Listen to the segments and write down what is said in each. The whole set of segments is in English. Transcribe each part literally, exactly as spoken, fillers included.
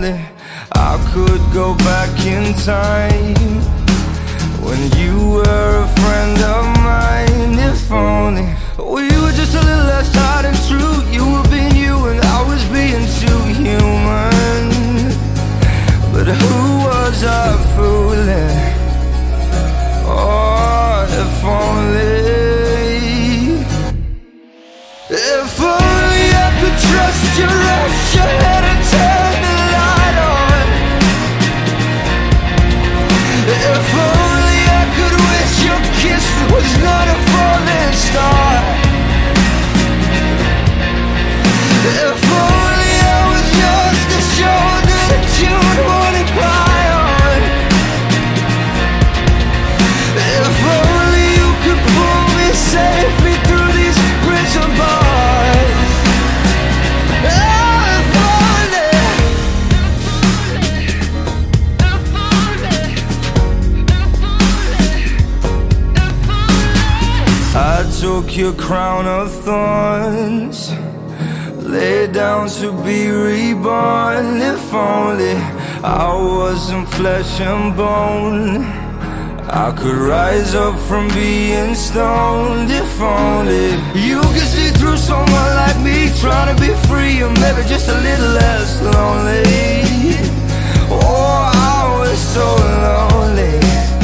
only I could go back in time, when you were a friend of mine. If only we were just a little less hard and true. You were being you and I was being too human. But who was I fooling? Oh, if only, if only I could trust you, rest your head and turn the light on. If only I could wish your kiss was not a falling star. If only I was yours, the shoulder that you would wanna cry on. If only you could pull me safely through these prison bars. Oh, if only, if only, if only. I took your crown of thorns, lay down to be reborn. If only I wasn't flesh and bone, I could rise up from being stoned. If only you could see through someone like me, trying to be free and maybe just a little less lonely. Oh, I was so lonely.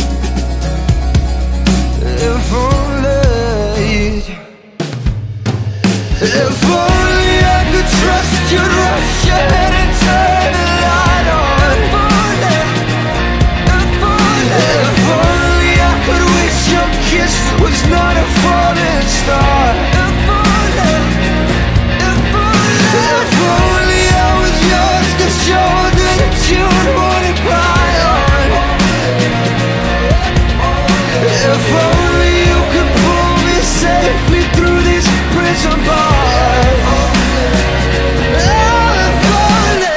If only, if only I could trust you, rush your head and turn the light on. If only, if only, if only I could wish your kiss was not a falling star. If only, if only, if only I was yours, the shoulder that you would wanna cry on. If only you could pull me safely through these prison bars. Oh, if only.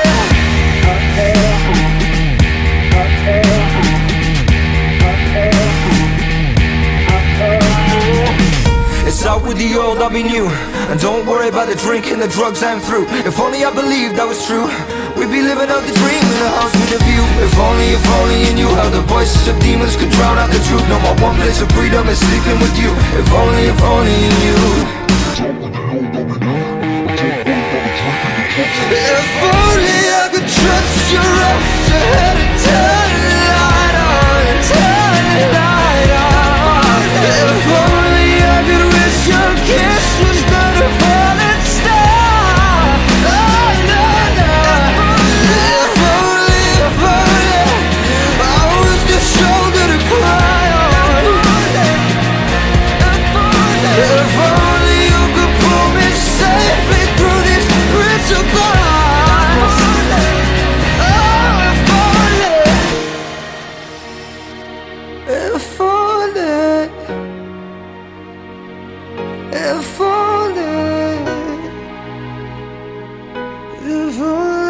It's out with the old, I'll be new. And don't worry about the drink and the drugs I'm through. If only I believed that was true, we'd be living out the dream in a house with a view. If only, if only you knew how the voices of demons could drown out the truth. No more one place of freedom is sleeping with you. If only, if only you knew. If only I could trust your rush ahead and turn the light on, turn the light on. If only I could wish your kiss was not a falling star. Oh, no, no. If only, if only I was the shoulder to cry on. If only you could pull me safely through these prison bars. Oh, if only, if only, if only, if only.